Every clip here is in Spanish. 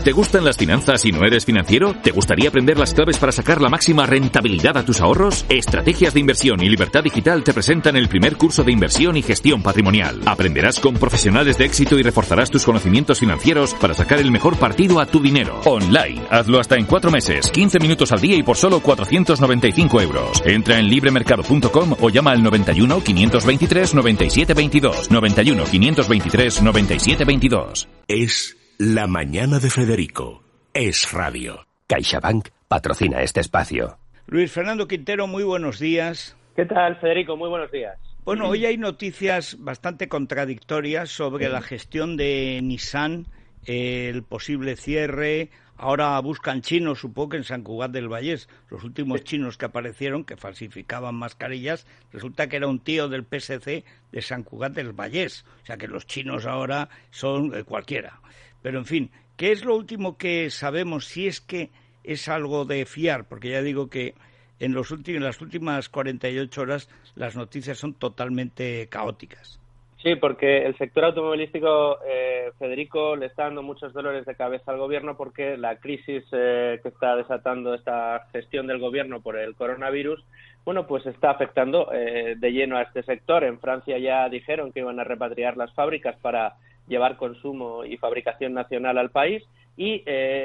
¿Te gustan las finanzas y no eres financiero? ¿Te gustaría aprender las claves para sacar la máxima rentabilidad a tus ahorros? Estrategias de Inversión y Libertad Digital te presentan el primer curso de inversión y gestión patrimonial. Aprenderás con profesionales de éxito y reforzarás tus conocimientos financieros para sacar el mejor partido a tu dinero. Online. Hazlo hasta en 4 meses, 15 minutos al día y por solo 495 euros. Entra en libremercado.com o llama al 91 523 97 22. 91 523 97 22. Es La Mañana de Federico. Es radio. CaixaBank patrocina este espacio. Luis Fernando Quintero, muy buenos días. ¿Qué tal, Federico? Muy buenos días. Bueno, hoy hay noticias bastante contradictorias sobre la gestión de Nissan, el posible cierre. Ahora buscan chinos, supongo que en Sant Cugat del Vallès. Los últimos chinos que aparecieron, que falsificaban mascarillas, resulta que era un tío del PSC de Sant Cugat del Vallès. O sea que los chinos ahora son cualquiera. Pero, en fin, ¿qué es lo último que sabemos? Si es que es algo de fiar, porque ya digo que en las últimas 48 horas las noticias son totalmente caóticas. Sí, porque el sector automovilístico, Federico, le está dando muchos dolores de cabeza al gobierno porque la crisis que está desatando esta gestión del gobierno por el coronavirus, bueno, pues está afectando de lleno a este sector. En Francia ya dijeron que iban a repatriar las fábricas para llevar consumo y fabricación nacional al país y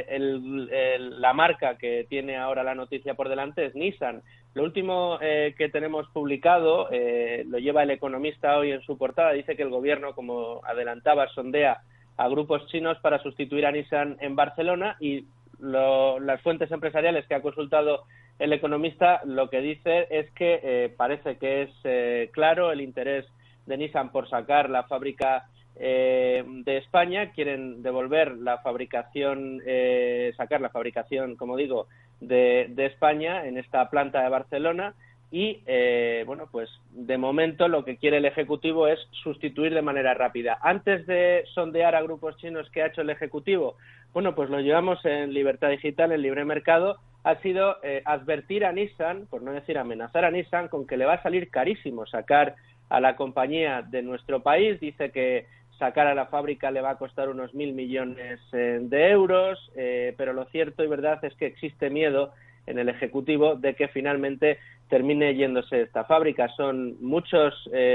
la marca que tiene ahora la noticia por delante es Nissan. Lo último que tenemos publicado lo lleva El Economista hoy en su portada. Dice que el gobierno, como adelantaba, sondea a grupos chinos para sustituir a Nissan en Barcelona y las fuentes empresariales que ha consultado El Economista lo que dice es que parece que es claro el interés de Nissan por sacar la fábrica de España. Quieren devolver la fabricación, sacar la fabricación, como digo, de España en esta planta de Barcelona y, bueno, pues de momento lo que quiere el Ejecutivo es sustituir de manera rápida. Antes de sondear a grupos chinos, ¿qué ha hecho el Ejecutivo? Bueno, pues lo llevamos en Libertad Digital, en Libre Mercado. Ha sido advertir a Nissan, por no decir amenazar a Nissan, con que le va a salir carísimo sacar a la compañía de nuestro país. Dice que sacar a la fábrica le va a costar unos 1.000 millones de euros, pero lo cierto y verdad es que existe miedo en el Ejecutivo de que finalmente termine yéndose esta fábrica. Son muchos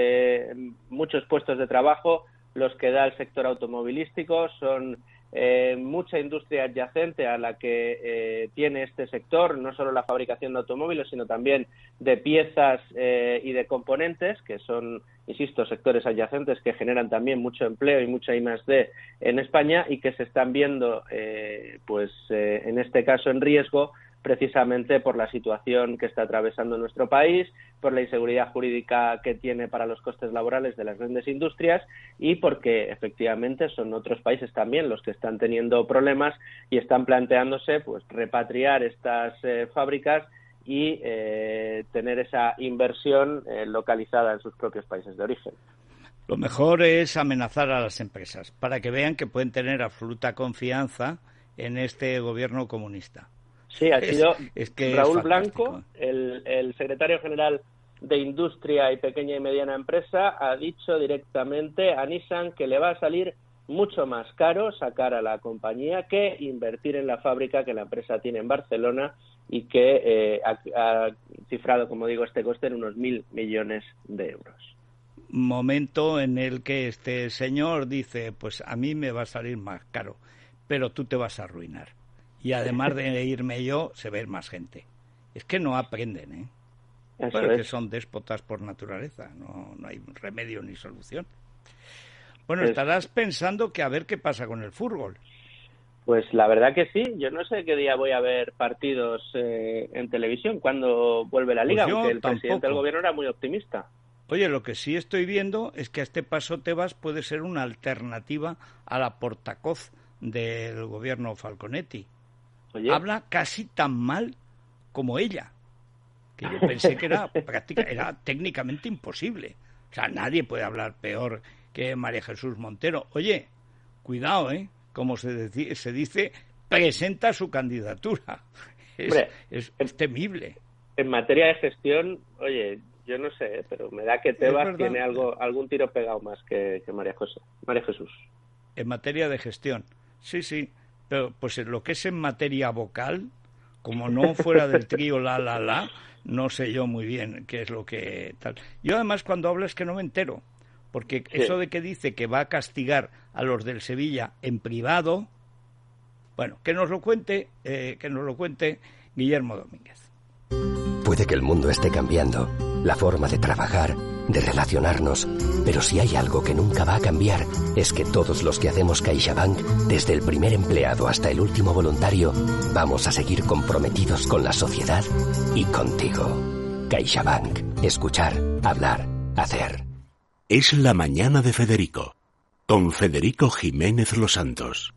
puestos de trabajo los que da el sector automovilístico, son mucha industria adyacente a la que tiene este sector, no solo la fabricación de automóviles, sino también de piezas y de componentes, que son, insisto, sectores adyacentes que generan también mucho empleo y mucha I+D en España y que se están viendo, en este caso, en riesgo precisamente por la situación que está atravesando nuestro país, por la inseguridad jurídica que tiene para los costes laborales de las grandes industrias y porque efectivamente son otros países también los que están teniendo problemas y están planteándose pues repatriar estas fábricas y tener esa inversión localizada en sus propios países de origen. Lo mejor es amenazar a las empresas para que vean que pueden tener absoluta confianza en este gobierno comunista. Sí, ha sido que Raúl Blanco, el secretario general de Industria y Pequeña y Mediana Empresa, ha dicho directamente a Nissan que le va a salir mucho más caro sacar a la compañía que invertir en la fábrica que la empresa tiene en Barcelona y que ha cifrado, como digo, este coste en unos 1.000 millones de euros. Momento en el que este señor dice, pues a mí me va a salir más caro, pero tú te vas a arruinar. Y además de irme yo, se ve más gente. Es que no aprenden, ¿eh? Bueno, que son déspotas por naturaleza, no hay remedio ni solución. Bueno, estarás pensando que a ver qué pasa con el fútbol. Pues la verdad que sí, yo no sé qué día voy a ver partidos en televisión, cuando vuelve la Liga, pues aunque el tampoco. presidente del gobierno era muy optimista. Oye, lo que sí estoy viendo es que a este paso Tebas puede ser una alternativa a la portacoz del gobierno Falconetti. Oye. Habla casi tan mal como ella, que yo pensé que era técnicamente imposible. O sea, nadie puede hablar peor que María Jesús Montero. Oye, cuidado, como se dice, presenta su candidatura. Es temible. En materia de gestión, oye, yo no sé, pero me da que Tebas tiene algún tiro pegado más que María Jesús. En materia de gestión, sí. pero pues en lo que es en materia vocal, como no fuera del trío la, no sé yo muy bien qué es lo que tal. Yo además cuando hablo es que no me entero, porque eso de que dice que va a castigar a los del Sevilla en privado, bueno, que nos lo cuente Guillermo Domínguez. Puede que el mundo esté cambiando, la forma de trabajar, de relacionarnos, pero si hay algo que nunca va a cambiar, es que todos los que hacemos CaixaBank, desde el primer empleado hasta el último voluntario, vamos a seguir comprometidos con la sociedad y contigo. CaixaBank. Escuchar, hablar, hacer. Es la mañana de Federico, con Federico Jiménez Los Santos.